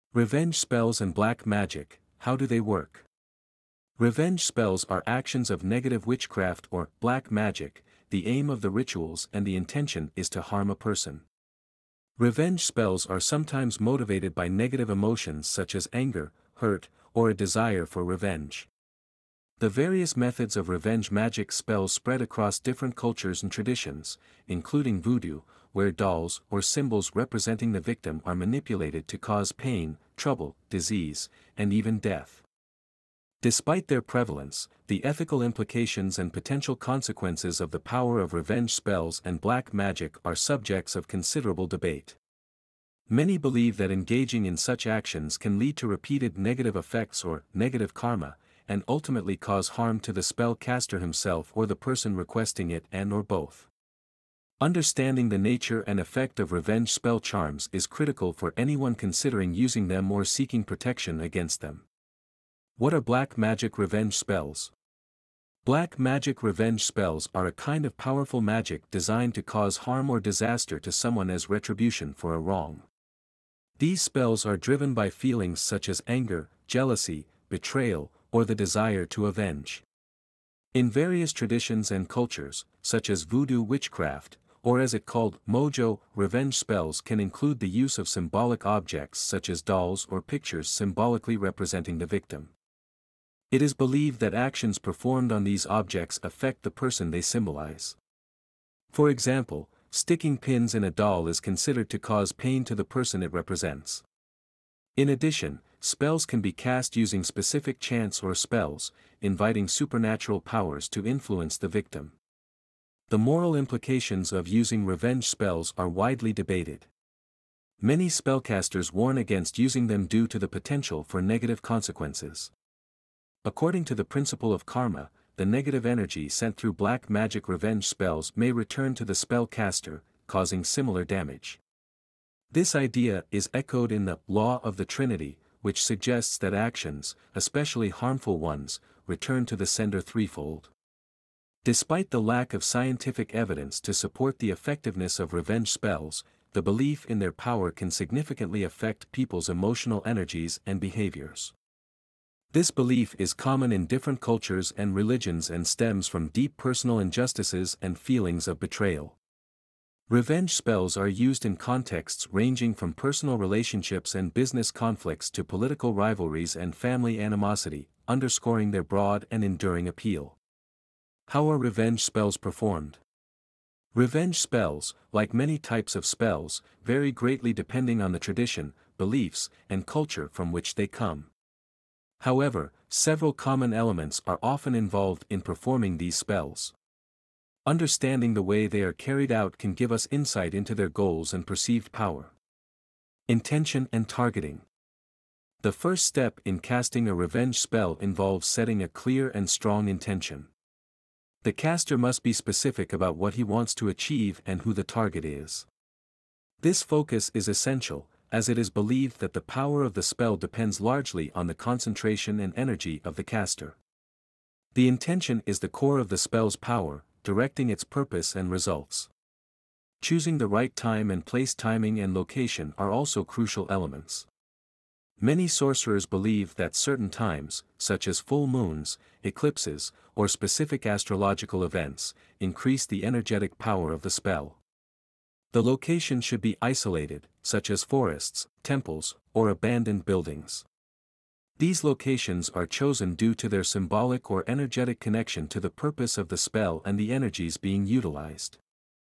Revenge spells and black magic, how do they work? Revenge spells are actions of negative witchcraft or black magic. The aim of the rituals and the intention is to harm a person. Revenge spells are sometimes motivated by negative emotions such as anger, hurt, or a desire for revenge. The various methods of revenge magic spells spread across different cultures and traditions, including voodoo, where dolls or symbols representing the victim are manipulated to cause pain, trouble, disease, and even death. Despite their prevalence, the ethical implications and potential consequences of the power of revenge spells and black magic are subjects of considerable debate. Many believe that engaging in such actions can lead to repeated negative effects or negative karma, and ultimately cause harm to the spell caster himself or the person requesting it and/or both. Understanding the nature and effect of revenge spell charms is critical for anyone considering using them or seeking protection against them. What are black magic revenge spells? Black magic revenge spells are a kind of powerful magic designed to cause harm or disaster to someone as retribution for a wrong. These spells are driven by feelings such as anger, jealousy, betrayal, or the desire to avenge. In various traditions and cultures, such as voodoo witchcraft, or as it called, mojo, revenge spells can include the use of symbolic objects such as dolls or pictures symbolically representing the victim. It is believed that actions performed on these objects affect the person they symbolize. For example, sticking pins in a doll is considered to cause pain to the person it represents. In addition, spells can be cast using specific chants or spells, inviting supernatural powers to influence the victim. The moral implications of using revenge spells are widely debated. Many spellcasters warn against using them due to the potential for negative consequences. According to the principle of karma, the negative energy sent through black magic revenge spells may return to the spellcaster, causing similar damage. This idea is echoed in the Law of the Trinity, which suggests that actions, especially harmful ones, return to the sender threefold. Despite the lack of scientific evidence to support the effectiveness of revenge spells, the belief in their power can significantly affect people's emotional energies and behaviors. This belief is common in different cultures and religions and stems from deep personal injustices and feelings of betrayal. Revenge spells are used in contexts ranging from personal relationships and business conflicts to political rivalries and family animosity, underscoring their broad and enduring appeal. How are revenge spells performed? Revenge spells, like many types of spells, vary greatly depending on the tradition, beliefs, and culture from which they come. However, several common elements are often involved in performing these spells. Understanding the way they are carried out can give us insight into their goals and perceived power. Intention and targeting. The first step in casting a revenge spell involves setting a clear and strong intention. The caster must be specific about what he wants to achieve and who the target is. This focus is essential, as it is believed that the power of the spell depends largely on the concentration and energy of the caster. The intention is the core of the spell's power, directing its purpose and results. Choosing the right time and place. Timing and location are also crucial elements. Many sorcerers believe that certain times, such as full moons, eclipses, or specific astrological events, increase the energetic power of the spell. The location should be isolated, such as forests, temples, or abandoned buildings. These locations are chosen due to their symbolic or energetic connection to the purpose of the spell and the energies being utilized.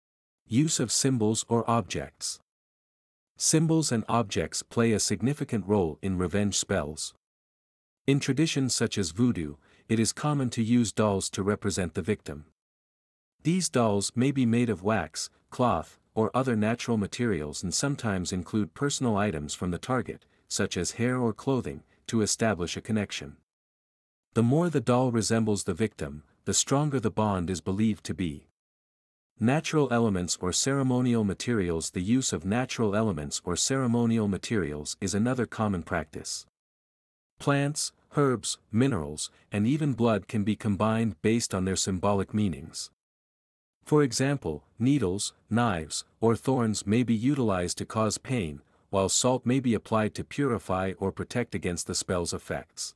Use of symbols or objects. Symbols and objects play a significant role in revenge spells. In traditions such as voodoo, it is common to use dolls to represent the victim. These dolls may be made of wax, cloth, or other natural materials and sometimes include personal items from the target, such as hair or clothing, to establish a connection. The more the doll resembles the victim, the stronger the bond is believed to be. Natural elements or ceremonial materials. The use of natural elements or ceremonial materials is another common practice. Plants, herbs, minerals, and even blood can be combined based on their symbolic meanings. For example, needles, knives, or thorns may be utilized to cause pain, while salt may be applied to purify or protect against the spell's effects.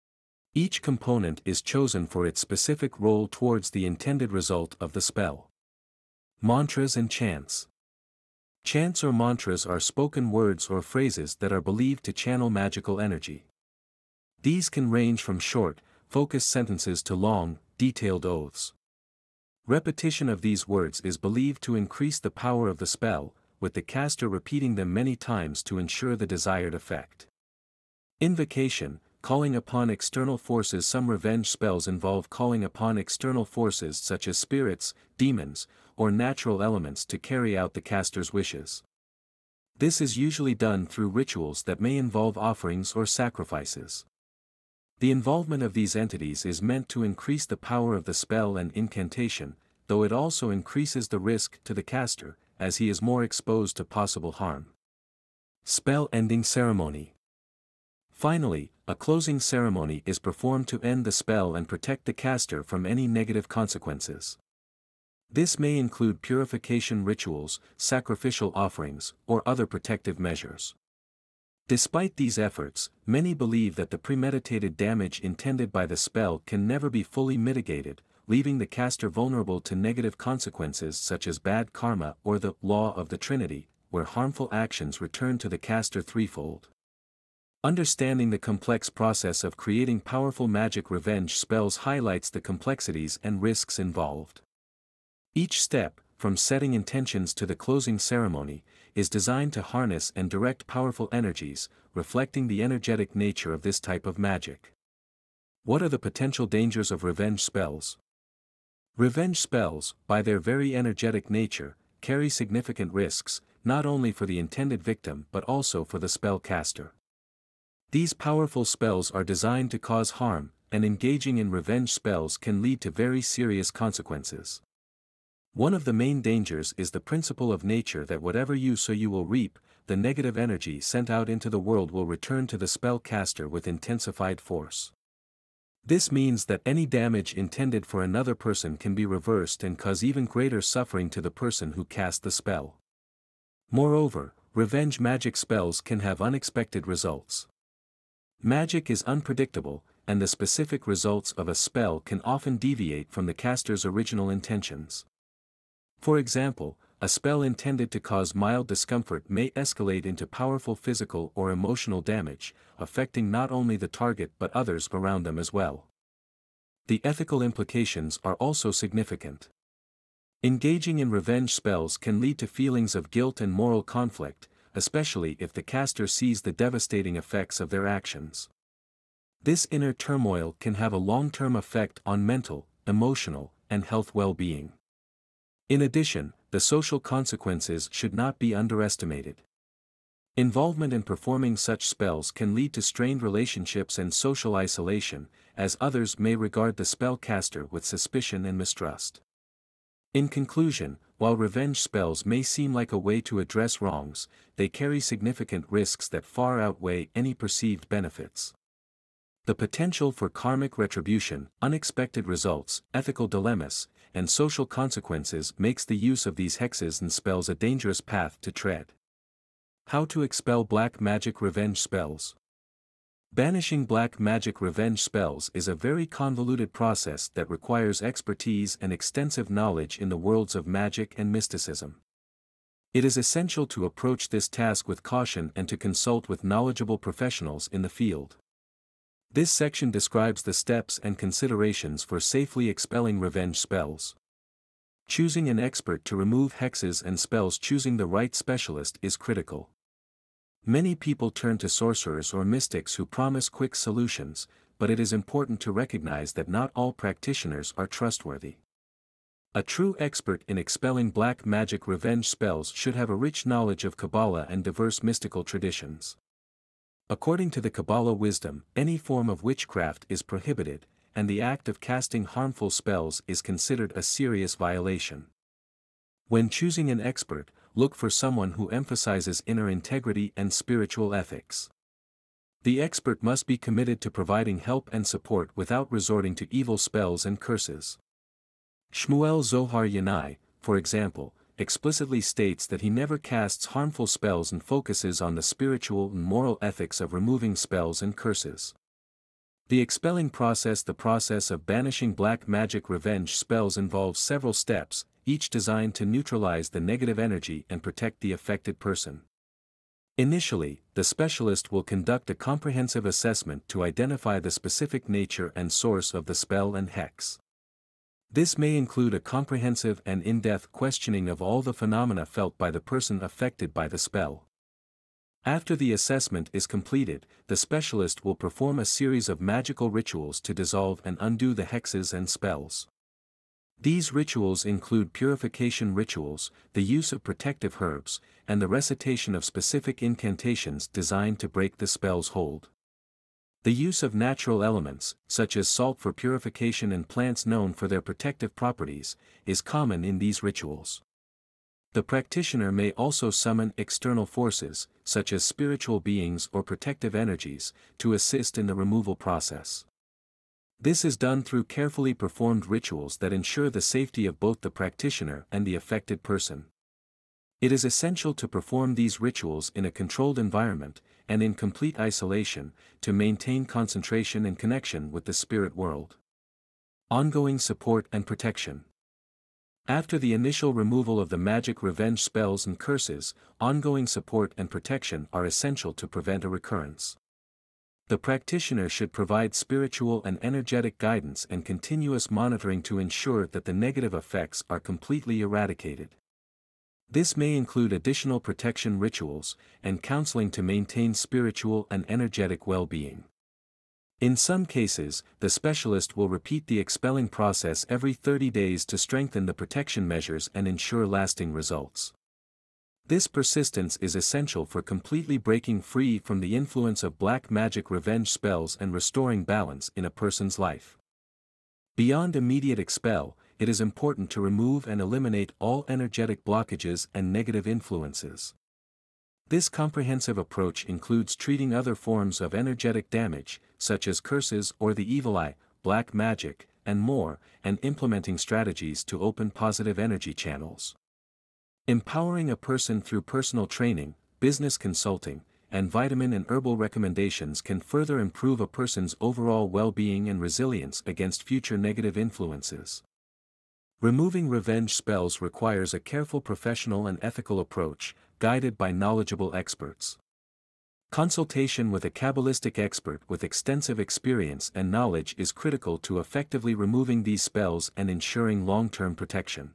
Each component is chosen for its specific role towards the intended result of the spell. Mantras and chants. Chants or mantras are spoken words or phrases that are believed to channel magical energy. These can range from short, focused sentences to long, detailed oaths. Repetition of these words is believed to increase the power of the spell, with the caster repeating them many times to ensure the desired effect. Invocation, calling upon external forces. Some revenge spells involve calling upon external forces such as spirits, demons, or natural elements to carry out the caster's wishes. This is usually done through rituals that may involve offerings or sacrifices. The involvement of these entities is meant to increase the power of the spell and incantation, though it also increases the risk to the caster, as he is more exposed to possible harm. Spell ending ceremony. Finally, a closing ceremony is performed to end the spell and protect the caster from any negative consequences. This may include purification rituals, sacrificial offerings, or other protective measures. Despite these efforts, many believe that the premeditated damage intended by the spell can never be fully mitigated, leaving the caster vulnerable to negative consequences such as bad karma or the law of the Trinity, where harmful actions return to the caster threefold. Understanding the complex process of creating powerful magic revenge spells highlights the complexities and risks involved. Each step, from setting intentions to the closing ceremony, is designed to harness and direct powerful energies, reflecting the energetic nature of this type of magic. What are the potential dangers of revenge spells? Revenge spells, by their very energetic nature, carry significant risks, not only for the intended victim but also for the spell caster. These powerful spells are designed to cause harm, and engaging in revenge spells can lead to very serious consequences. One of the main dangers is the principle of nature that whatever you sow you will reap. The negative energy sent out into the world will return to the spell caster with intensified force. This means that any damage intended for another person can be reversed and cause even greater suffering to the person who cast the spell. Moreover, revenge magic spells can have unexpected results. Magic is unpredictable, and the specific results of a spell can often deviate from the caster's original intentions. For example, a spell intended to cause mild discomfort may escalate into powerful physical or emotional damage, affecting not only the target but others around them as well. The ethical implications are also significant. Engaging in revenge spells can lead to feelings of guilt and moral conflict, especially if the caster sees the devastating effects of their actions. This inner turmoil can have a long-term effect on mental, emotional, and health well-being. In addition, the social consequences should not be underestimated. Involvement in performing such spells can lead to strained relationships and social isolation, as others may regard the spellcaster with suspicion and mistrust. In conclusion, while revenge spells may seem like a way to address wrongs, they carry significant risks that far outweigh any perceived benefits. The potential for karmic retribution, unexpected results, ethical dilemmas, and social consequences makes the use of these hexes and spells a dangerous path to tread. How to expel black magic revenge spells? Banishing black magic revenge spells is a very convoluted process that requires expertise and extensive knowledge in the worlds of magic and mysticism. It is essential to approach this task with caution and to consult with knowledgeable professionals in the field. This section describes the steps and considerations for safely expelling revenge spells. Choosing an expert to remove hexes and spells. Choosing the right specialist is critical. Many people turn to sorcerers or mystics who promise quick solutions, but it is important to recognize that not all practitioners are trustworthy. A true expert in expelling black magic revenge spells should have a rich knowledge of Kabbalah and diverse mystical traditions. According to the Kabbalah wisdom, any form of witchcraft is prohibited, and the act of casting harmful spells is considered a serious violation. When choosing an expert, look for someone who emphasizes inner integrity and spiritual ethics. The expert must be committed to providing help and support without resorting to evil spells and curses. Shmuel Zohar Yanai, for example, explicitly states that he never casts harmful spells and focuses on the spiritual and moral ethics of removing spells and curses. The expelling process. The process of banishing black magic revenge spells involves several steps, each designed to neutralize the negative energy and protect the affected person. Initially, the specialist will conduct a comprehensive assessment to identify the specific nature and source of the spell and hex. This may include a comprehensive and in-depth questioning of all the phenomena felt by the person affected by the spell. After the assessment is completed, the specialist will perform a series of magical rituals to dissolve and undo the hexes and spells. These rituals include purification rituals, the use of protective herbs, and the recitation of specific incantations designed to break the spell's hold. The use of natural elements, such as salt for purification and plants known for their protective properties, is common in these rituals. The practitioner may also summon external forces, such as spiritual beings or protective energies, to assist in the removal process. This is done through carefully performed rituals that ensure the safety of both the practitioner and the affected person. It is essential to perform these rituals in a controlled environment, and in complete isolation, to maintain concentration and connection with the spirit world. Ongoing support and protection. After the initial removal of the magic revenge spells and curses, ongoing support and protection are essential to prevent a recurrence. The practitioner should provide spiritual and energetic guidance and continuous monitoring to ensure that the negative effects are completely eradicated. This may include additional protection rituals and counseling to maintain spiritual and energetic well-being. In some cases, the specialist will repeat the expelling process every 30 days to strengthen the protection measures and ensure lasting results. This persistence is essential for completely breaking free from the influence of black magic revenge spells and restoring balance in a person's life. Beyond immediate expel, it is important to remove and eliminate all energetic blockages and negative influences. This comprehensive approach includes treating other forms of energetic damage, such as curses or the evil eye, black magic, and more, and implementing strategies to open positive energy channels. Empowering a person through personal training, business consulting, and vitamin and herbal recommendations can further improve a person's overall well-being and resilience against future negative influences. Removing revenge spells requires a careful professional and ethical approach, guided by knowledgeable experts. Consultation with a Kabbalistic expert with extensive experience and knowledge is critical to effectively removing these spells and ensuring long-term protection.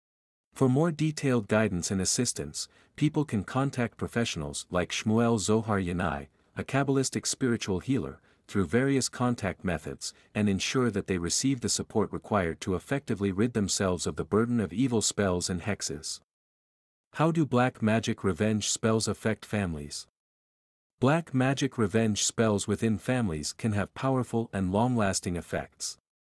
For more detailed guidance and assistance, people can contact professionals like Shmuel Zohar Yanai, a Kabbalistic spiritual healer, through various contact methods, and ensure that they receive the support required to effectively rid themselves of the burden of evil spells and hexes. How do black magic revenge spells affect families? Black magic revenge spells within families can have powerful and long-lasting effects.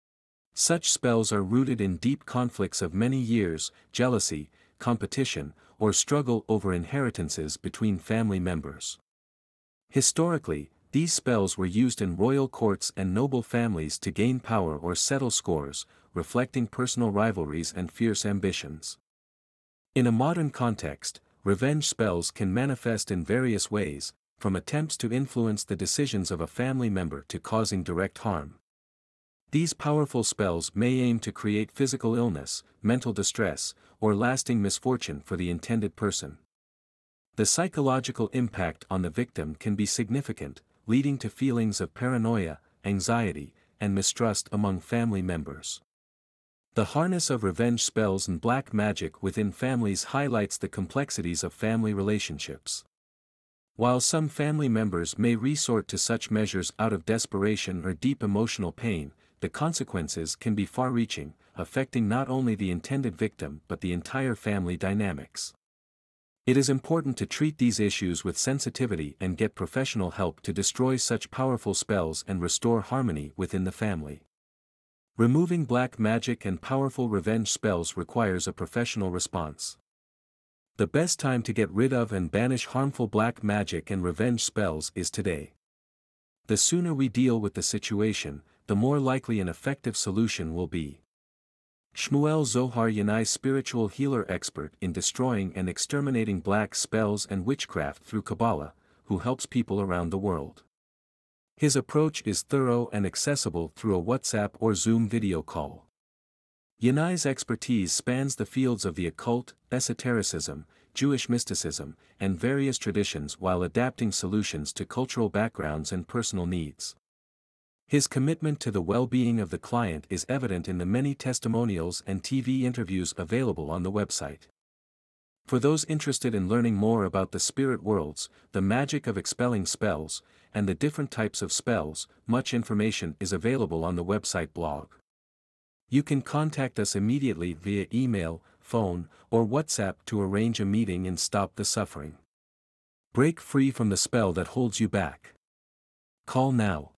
Such spells are rooted in deep conflicts of many years, jealousy, competition, or struggle over inheritances between family members. Historically, these spells were used in royal courts and noble families to gain power or settle scores, reflecting personal rivalries and fierce ambitions. In a modern context, revenge spells can manifest in various ways, from attempts to influence the decisions of a family member to causing direct harm. These powerful spells may aim to create physical illness, mental distress, or lasting misfortune for the intended person. The psychological impact on the victim can be significant, leading to feelings of paranoia, anxiety, and mistrust among family members. The harness of revenge spells and black magic within families highlights the complexities of family relationships. While some family members may resort to such measures out of desperation or deep emotional pain, the consequences can be far-reaching, affecting not only the intended victim but the entire family dynamics. It is important to treat these issues with sensitivity and get professional help to destroy such powerful spells and restore harmony within the family. Removing black magic and powerful revenge spells requires a professional response. The best time to get rid of and banish harmful black magic and revenge spells is today. The sooner we deal with the situation, the more likely an effective solution will be. Shmuel Zohar Yanai, spiritual healer expert in destroying and exterminating black spells and witchcraft through Kabbalah, who helps people around the world. His approach is thorough and accessible through a WhatsApp or Zoom video call. Yanai's expertise spans the fields of the occult, esotericism, Jewish mysticism, and various traditions while adapting solutions to cultural backgrounds and personal needs. His commitment to the well-being of the client is evident in the many testimonials and TV interviews available on the website. For those interested in learning more about the spirit worlds, the magic of expelling spells, and the different types of spells, much information is available on the website blog. You can contact us immediately via email, phone, or WhatsApp to arrange a meeting and stop the suffering. Break free from the spell that holds you back. Call now.